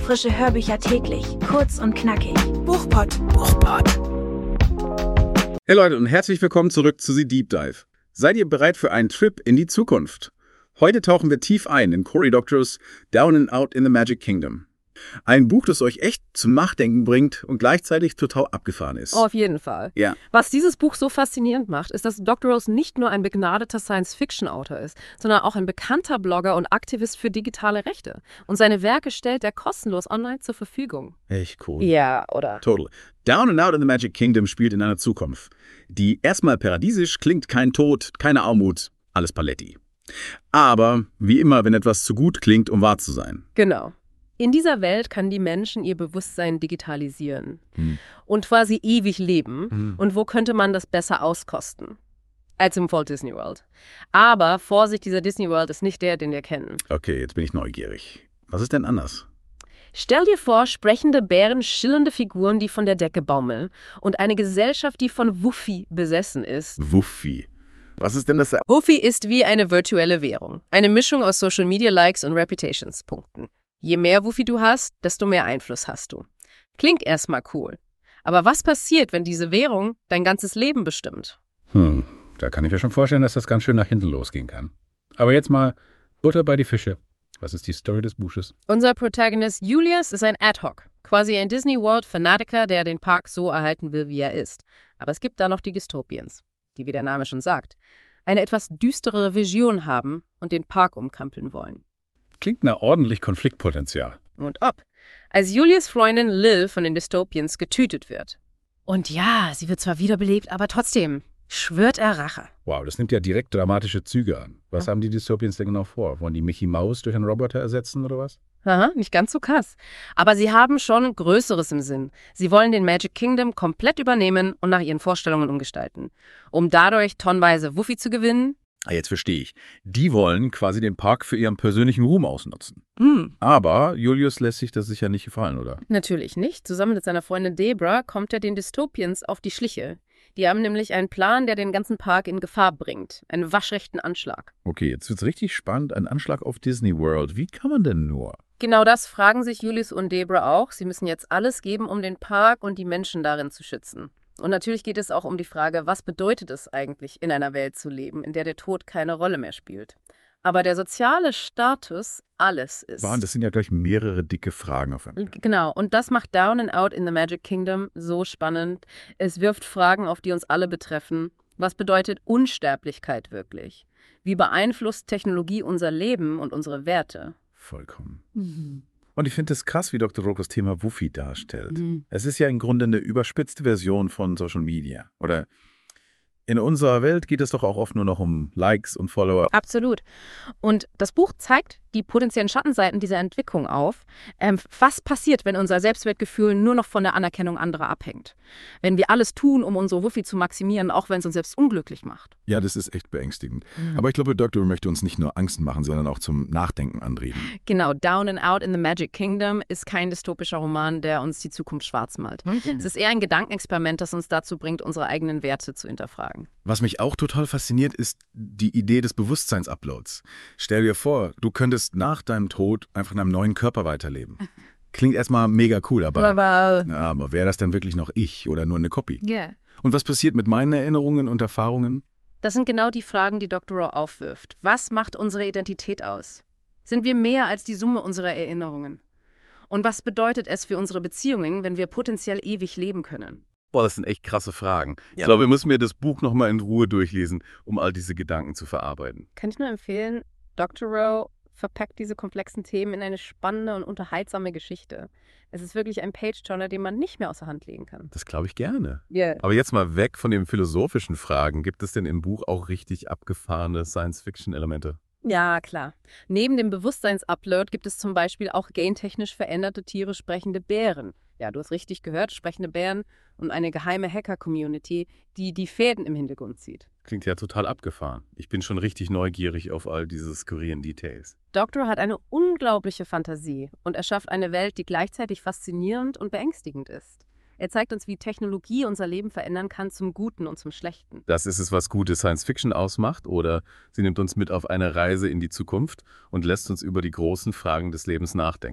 Frische Hörbücher täglich, kurz und knackig. Buchpott. Hey Leute und herzlich willkommen zurück zu The Deep Dive. Seid ihr bereit für einen Trip in die Zukunft? Heute tauchen wir tief ein in Cory Doctorow's Down and Out in the Magic Kingdom. Ein Buch, das euch echt zum Nachdenken bringt und gleichzeitig total abgefahren ist. Auf jeden Fall. Ja. Was dieses Buch so faszinierend macht, ist, dass Doctorow nicht nur ein begnadeter Science-Fiction-Autor ist, sondern auch ein bekannter Blogger und Aktivist für digitale Rechte. Und seine Werke stellt er kostenlos online zur Verfügung. Echt cool. Ja, oder? Total. Down and Out in the Magic Kingdom spielt in einer Zukunft, die erstmal paradiesisch klingt, kein Tod, keine Armut, alles Paletti. Aber wie immer, wenn etwas zu gut klingt, um wahr zu sein. Genau. In dieser Welt kann die Menschen ihr Bewusstsein digitalisieren und quasi ewig leben. Und wo könnte man das besser auskosten als im Walt Disney World? Aber Vorsicht, dieser Disney World ist nicht der, den wir kennen. Okay, jetzt bin ich neugierig. Was ist denn anders? Stell dir vor, sprechende Bären, schillernde Figuren, die von der Decke baumeln und eine Gesellschaft, die von Wuffi besessen ist. Wuffi. Was ist denn das? Wuffi ist wie eine virtuelle Währung. Eine Mischung aus Social Media Likes und Reputations-Punkten. Je mehr Wuffi du hast, desto mehr Einfluss hast du. Klingt erstmal cool. Aber was passiert, wenn diese Währung dein ganzes Leben bestimmt? Da kann ich mir schon vorstellen, dass das ganz schön nach hinten losgehen kann. Aber jetzt mal Butter bei die Fische. Was ist die Story des Buches? Unser Protagonist Julius ist ein Ad-Hoc, quasi ein Disney World-Fanatiker, der den Park so erhalten will, wie er ist. Aber es gibt da noch die Dystopians, die, wie der Name schon sagt, eine etwas düsterere Vision haben und den Park umkrempeln wollen. Klingt nach ordentlich Konfliktpotenzial. Und ob. Als Julius' Freundin Lil von den Dystopians getötet wird. Und ja, sie wird zwar wiederbelebt, aber trotzdem schwört er Rache. Wow, das nimmt ja direkt dramatische Züge an. Was haben die Dystopians denn genau vor? Wollen die Mickey Mouse durch einen Roboter ersetzen oder was? Aha, nicht ganz so krass. Aber sie haben schon Größeres im Sinn. Sie wollen den Magic Kingdom komplett übernehmen und nach ihren Vorstellungen umgestalten. Um dadurch tonnenweise Wuffi zu gewinnen. Jetzt verstehe ich. Die wollen quasi den Park für ihren persönlichen Ruhm ausnutzen. Aber Julius lässt sich das sicher nicht gefallen, oder? Natürlich nicht. Zusammen mit seiner Freundin Debra kommt er den Dystopians auf die Schliche. Die haben nämlich einen Plan, der den ganzen Park in Gefahr bringt. Einen waschechten Anschlag. Okay, jetzt wird's richtig spannend. Ein Anschlag auf Disney World. Wie kann man denn nur? Genau das fragen sich Julius und Debra auch. Sie müssen jetzt alles geben, um den Park und die Menschen darin zu schützen. Und natürlich geht es auch um die Frage, was bedeutet es eigentlich, in einer Welt zu leben, in der der Tod keine Rolle mehr spielt. Aber der soziale Status alles ist. Das sind ja gleich mehrere dicke Fragen auf einmal. Genau, und das macht Down and Out in the Magic Kingdom so spannend. Es wirft Fragen auf, die uns alle betreffen. Was bedeutet Unsterblichkeit wirklich? Wie beeinflusst Technologie unser Leben und unsere Werte? Vollkommen. Und ich finde es krass, wie Dr. Rock das Thema Wuffi darstellt. Es ist ja im Grunde eine überspitzte Version von Social Media. Oder in unserer Welt geht es doch auch oft nur noch um Likes und Follower. Absolut. Und das Buch zeigt die potenziellen Schattenseiten dieser Entwicklung auf. Was passiert, wenn unser Selbstwertgefühl nur noch von der Anerkennung anderer abhängt? Wenn wir alles tun, um unsere Wuffi zu maximieren, auch wenn es uns selbst unglücklich macht. Ja, das ist echt beängstigend. Aber ich glaube, Dr. möchte uns nicht nur Angst machen, sondern auch zum Nachdenken anregen. Genau, Down and Out in the Magic Kingdom ist kein dystopischer Roman, der uns die Zukunft schwarz malt. Es ist eher ein Gedankenexperiment, das uns dazu bringt, unsere eigenen Werte zu hinterfragen. Was mich auch total fasziniert, ist die Idee des Bewusstseins-Uploads. Stell dir vor, du könntest nach deinem Tod einfach in einem neuen Körper weiterleben. Klingt erstmal mega cool, aber wäre das denn wirklich noch ich oder nur eine Kopie? Yeah. Und was passiert mit meinen Erinnerungen und Erfahrungen? Das sind genau die Fragen, die Dr. Rowe aufwirft. Was macht unsere Identität aus? Sind wir mehr als die Summe unserer Erinnerungen? Und was bedeutet es für unsere Beziehungen, wenn wir potenziell ewig leben können? Boah, das sind echt krasse Fragen. Ich glaube, wir müssen mir das Buch nochmal in Ruhe durchlesen, um all diese Gedanken zu verarbeiten. Kann ich nur empfehlen, Dr. Rowe verpackt diese komplexen Themen in eine spannende und unterhaltsame Geschichte. Es ist wirklich ein Page-Turner, den man nicht mehr außer Hand legen kann. Das glaube ich gerne. Yeah. Aber jetzt mal weg von den philosophischen Fragen. Gibt es denn im Buch auch richtig abgefahrene Science-Fiction-Elemente? Ja, klar. Neben dem Bewusstseins-Upload gibt es zum Beispiel auch gentechnisch veränderte Tiere, sprechende Bären. Ja, du hast richtig gehört, sprechende Bären und eine geheime Hacker-Community, die die Fäden im Hintergrund zieht. Klingt ja total abgefahren. Ich bin schon richtig neugierig auf all diese skurrilen Details. Doctor hat eine unglaubliche Fantasie und erschafft eine Welt, die gleichzeitig faszinierend und beängstigend ist. Er zeigt uns, wie Technologie unser Leben verändern kann zum Guten und zum Schlechten. Das ist es, was gute Science-Fiction ausmacht, oder sie nimmt uns mit auf eine Reise in die Zukunft und lässt uns über die großen Fragen des Lebens nachdenken.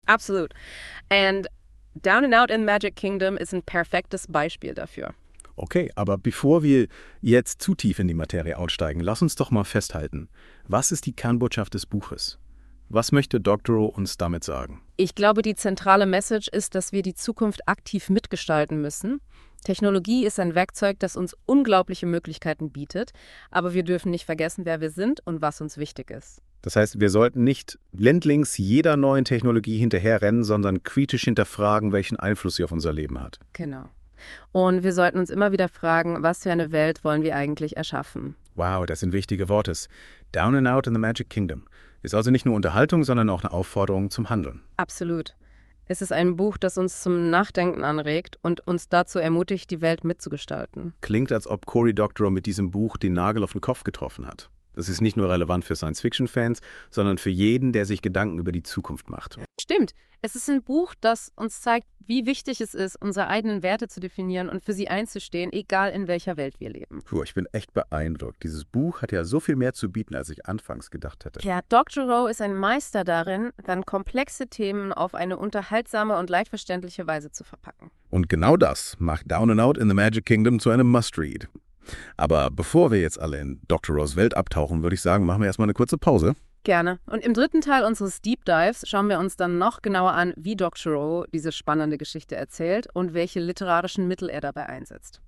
Absolut. And Down and Out in the Magic Kingdom ist ein perfektes Beispiel dafür. Okay, aber bevor wir jetzt zu tief in die Materie aussteigen, lass uns doch mal festhalten. Was ist die Kernbotschaft des Buches? Was möchte Doctorow uns damit sagen? Ich glaube, die zentrale Message ist, dass wir die Zukunft aktiv mitgestalten müssen. Technologie ist ein Werkzeug, das uns unglaubliche Möglichkeiten bietet, aber wir dürfen nicht vergessen, wer wir sind und was uns wichtig ist. Das heißt, wir sollten nicht blindlings jeder neuen Technologie hinterherrennen, sondern kritisch hinterfragen, welchen Einfluss sie auf unser Leben hat. Genau. Und wir sollten uns immer wieder fragen, was für eine Welt wollen wir eigentlich erschaffen? Wow, das sind wichtige Worte. Down and Out in the Magic Kingdom ist also nicht nur Unterhaltung, sondern auch eine Aufforderung zum Handeln. Absolut. Es ist ein Buch, das uns zum Nachdenken anregt und uns dazu ermutigt, die Welt mitzugestalten. Klingt, als ob Cory Doctorow mit diesem Buch den Nagel auf den Kopf getroffen hat. Das ist nicht nur relevant für Science-Fiction-Fans, sondern für jeden, der sich Gedanken über die Zukunft macht. Stimmt. Es ist ein Buch, das uns zeigt, wie wichtig es ist, unsere eigenen Werte zu definieren und für sie einzustehen, egal in welcher Welt wir leben. Puh, ich bin echt beeindruckt. Dieses Buch hat ja so viel mehr zu bieten, als ich anfangs gedacht hätte. Ja, Doctorow ist ein Meister darin, dann komplexe Themen auf eine unterhaltsame und leicht verständliche Weise zu verpacken. Und genau das macht Down and Out in the Magic Kingdom zu einem Must-Read. Aber bevor wir jetzt alle in Doctorows Welt abtauchen, würde ich sagen, machen wir erstmal eine kurze Pause. Gerne. Und im dritten Teil unseres Deep Dives schauen wir uns dann noch genauer an, wie Doctorow diese spannende Geschichte erzählt und welche literarischen Mittel er dabei einsetzt.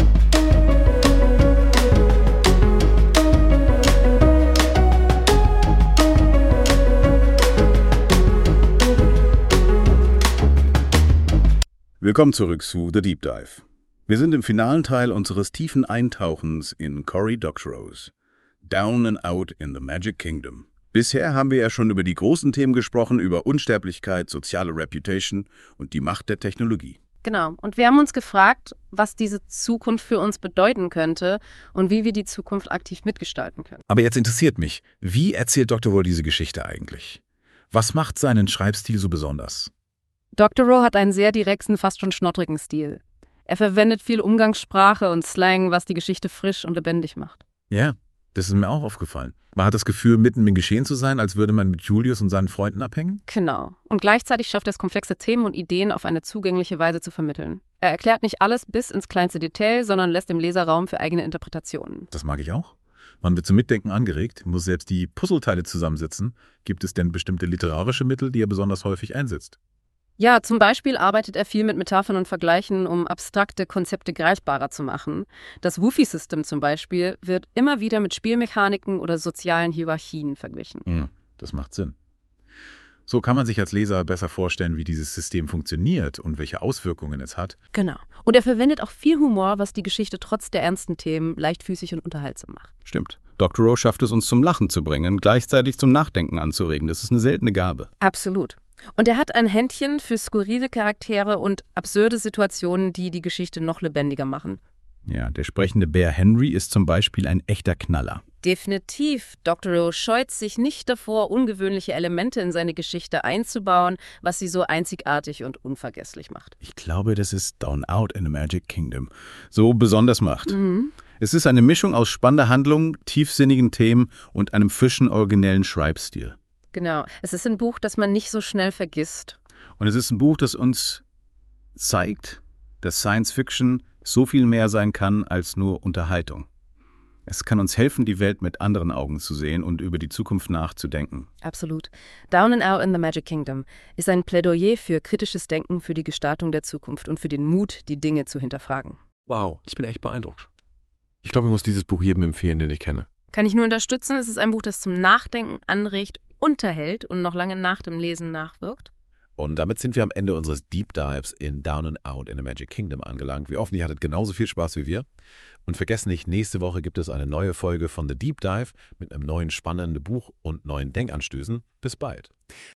Willkommen zurück zu The Deep Dive. Wir sind im finalen Teil unseres tiefen Eintauchens in Cory Doctorow's Down and Out in the Magic Kingdom. Bisher haben wir ja schon über die großen Themen gesprochen, über Unsterblichkeit, soziale Reputation und die Macht der Technologie. Genau. Und wir haben uns gefragt, was diese Zukunft für uns bedeuten könnte und wie wir die Zukunft aktiv mitgestalten können. Aber jetzt interessiert mich, wie erzählt Doctorow diese Geschichte eigentlich? Was macht seinen Schreibstil so besonders? Doctorow hat einen sehr direkten, fast schon schnottrigen Stil. Er verwendet viel Umgangssprache und Slang, was die Geschichte frisch und lebendig macht. Ja, das ist mir auch aufgefallen. Man hat das Gefühl, mitten im Geschehen zu sein, als würde man mit Julius und seinen Freunden abhängen. Genau. Und gleichzeitig schafft er es, komplexe Themen und Ideen auf eine zugängliche Weise zu vermitteln. Er erklärt nicht alles bis ins kleinste Detail, sondern lässt dem Leser Raum für eigene Interpretationen. Das mag ich auch. Man wird zum Mitdenken angeregt, muss selbst die Puzzleteile zusammensetzen. Gibt es denn bestimmte literarische Mittel, die er besonders häufig einsetzt? Ja, zum Beispiel arbeitet er viel mit Metaphern und Vergleichen, um abstrakte Konzepte greifbarer zu machen. Das Woofi-System zum Beispiel wird immer wieder mit Spielmechaniken oder sozialen Hierarchien verglichen. Ja, das macht Sinn. So kann man sich als Leser besser vorstellen, wie dieses System funktioniert und welche Auswirkungen es hat. Genau. Und er verwendet auch viel Humor, was die Geschichte trotz der ernsten Themen leichtfüßig und unterhaltsam macht. Stimmt. Doctorow schafft es, uns zum Lachen zu bringen, gleichzeitig zum Nachdenken anzuregen. Das ist eine seltene Gabe. Absolut. Und er hat ein Händchen für skurrile Charaktere und absurde Situationen, die die Geschichte noch lebendiger machen. Ja, der sprechende Bär Henry ist zum Beispiel ein echter Knaller. Definitiv. Doctorow scheut sich nicht davor, ungewöhnliche Elemente in seine Geschichte einzubauen, was sie so einzigartig und unvergesslich macht. Ich glaube, das ist Down Out in the Magic Kingdom so besonders macht. Es ist eine Mischung aus spannender Handlung, tiefsinnigen Themen und einem frischen, originellen Schreibstil. Genau. Es ist ein Buch, das man nicht so schnell vergisst. Und es ist ein Buch, das uns zeigt, dass Science Fiction so viel mehr sein kann als nur Unterhaltung. Es kann uns helfen, die Welt mit anderen Augen zu sehen und über die Zukunft nachzudenken. Absolut. Down and Out in the Magic Kingdom ist ein Plädoyer für kritisches Denken, für die Gestaltung der Zukunft und für den Mut, die Dinge zu hinterfragen. Wow, ich bin echt beeindruckt. Ich glaube, ich muss dieses Buch jedem empfehlen, den ich kenne. Kann ich nur unterstützen. Es ist ein Buch, das zum Nachdenken anregt, unterhält und noch lange nach dem Lesen nachwirkt. Und damit sind wir am Ende unseres Deep Dives in Down and Out in the Magic Kingdom angelangt. Wir hoffen, ihr hattet genauso viel Spaß wie wir. Und vergesst nicht, nächste Woche gibt es eine neue Folge von The Deep Dive mit einem neuen spannenden Buch und neuen Denkanstößen. Bis bald.